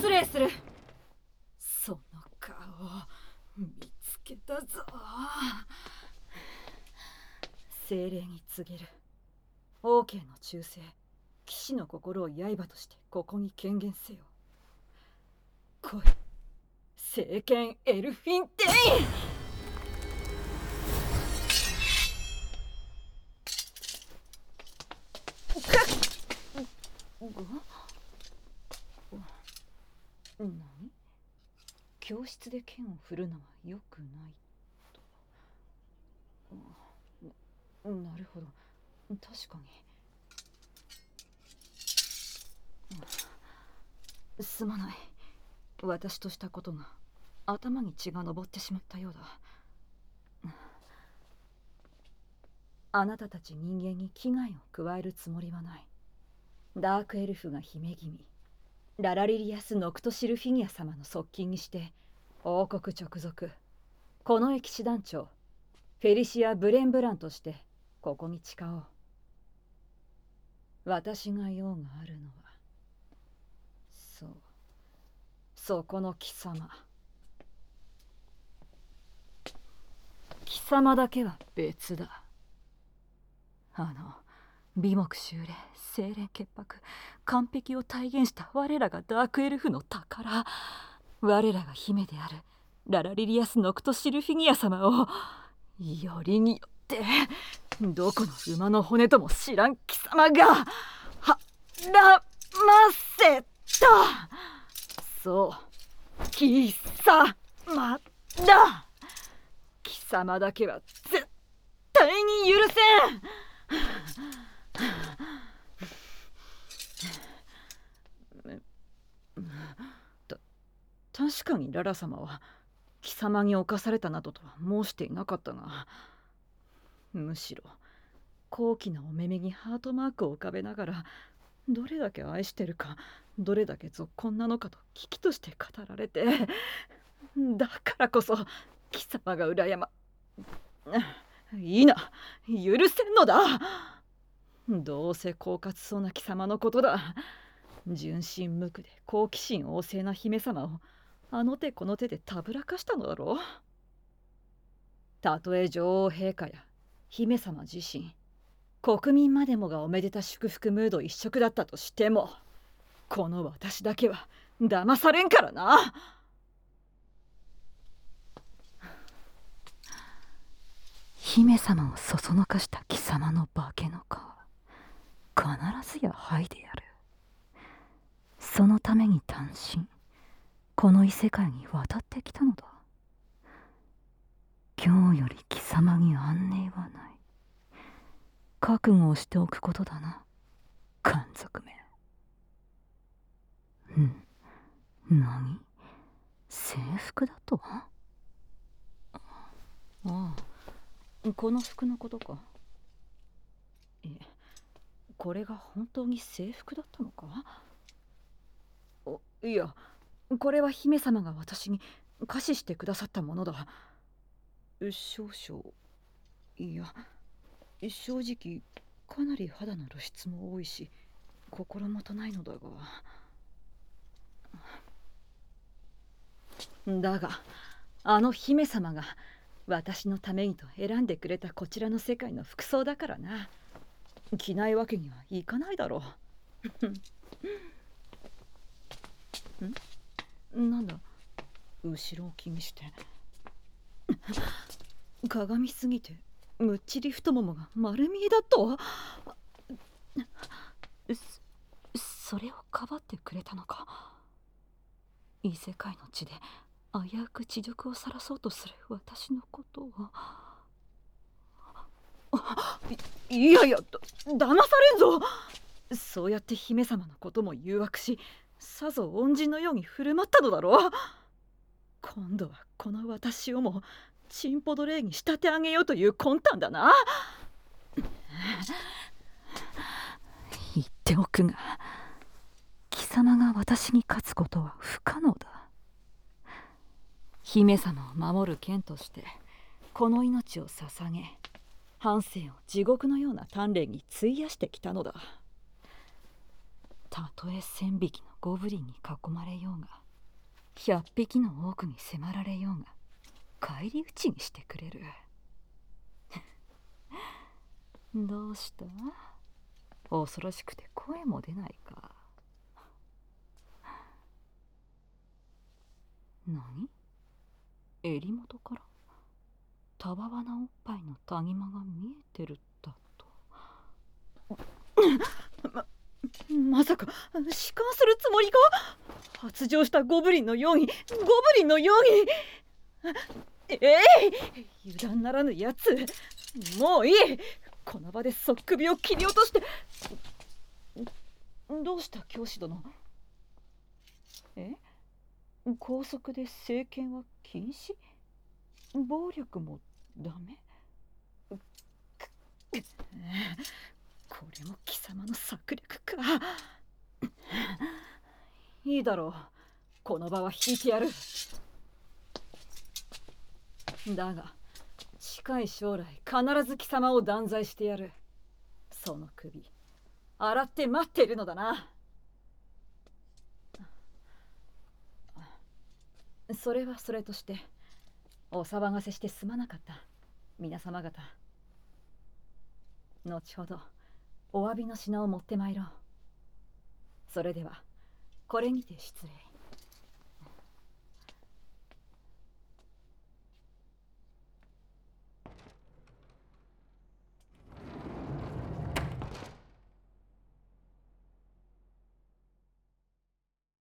失礼する。その顔見つけたぞ。精霊に告げる。王家の忠誠、騎士の心を刃としてここに権限せよ。来い、聖剣エルフィンテイン。何？教室で剣を振るのは良くないと。なるほど、確かに。すまない。私としたことが頭に血が上ってしまったようだ。あなたたち人間に危害を加えるつもりはない。ダークエルフが姫君ララリリアス・ノクトシルフィギア様の側近にして王国直属この騎士団長フェリシア・ブレンブランとしてここに誓おう。私が用があるのはそこの貴様。貴様だけは別だ。美目秀麗、清廉潔白、完璧を体現した我らがダークエルフの宝、我らが姫であるララリリアス・ノクトシルフィギア様をよりによってどこの馬の骨とも知らん貴様がはらませた。そう貴様だ。貴様だけは絶対に許せん。確かにララ様は貴様に侵されたなどとは申していなかったが、むしろ高貴なお目目にハートマークを浮かべながらどれだけ愛してるかどれだけぞっこんなのかと危機として語られて、だからこそ貴様がいいな、許せんのだ。どうせ狡猾そうな貴様のことだ。純真無垢で好奇心旺盛な姫様をあの手この手でたぶらかしたのだろう。たとえ女王陛下や姫様自身国民までもがおめでた祝福ムード一色だったとしても、この私だけは騙されんからな。 姫様をそそのかした貴様の化けの皮、必ずや剥いでやる。そのために単身この異世界に渡ってきたのだ。今日より貴様に安寧はない。覚悟をしておくことだな、奸賊め。何？制服だと？ ああ、この服のことか。これが本当に制服だったのか。いや、これは姫様が私に貸ししてくださったものだ。少々、いや正直かなり肌の露出も多いし心もとないのだがあの姫様が私のためにと選んでくれたこちらの世界の服装だからな。着ないわけにはいかないだろう。なんだ、後ろを気にして鏡すぎてむっちり太ももが丸見えだと。 それをかばってくれたのか。異世界の地で危うく恥辱をさらそうとする私のことを。 いやいや、騙されんぞ。そうやって姫様のことも誘惑し、さぞ恩人のように振る舞ったのだろう。今度はこの私をもチンポ奴隷に仕立て上げようという魂胆だな。 言っておくが、貴様が私に勝つことは不可能だ。 姫様を守る剣としてこの命を捧げ、半生を地獄のような鍛錬に費やしてきたのだ。 たとえ1000匹のゴブリンに囲まれようが、100匹のオークに迫られようが、返り討ちにしてくれる。どうした？恐ろしくて声も出ないか。何？襟元からたわわなおっぱいの谷間が見えてるだと。まさか仕官するつもりか？発情したゴブリンのように、ゴブリンのように。油断ならぬやつ、もういい。この場で即首を切り落として。どうした教師殿？校則で政権は禁止？暴力もダメ？これも貴様の策略か。いいだろう、この場は引いてやる。だが近い将来必ず貴様を断罪してやる。その首洗って待っているのだな。それはそれとして、お騒がせしてすまなかった皆様方。後ほどお詫びの品を持ってまいろう。それではこれにて失礼。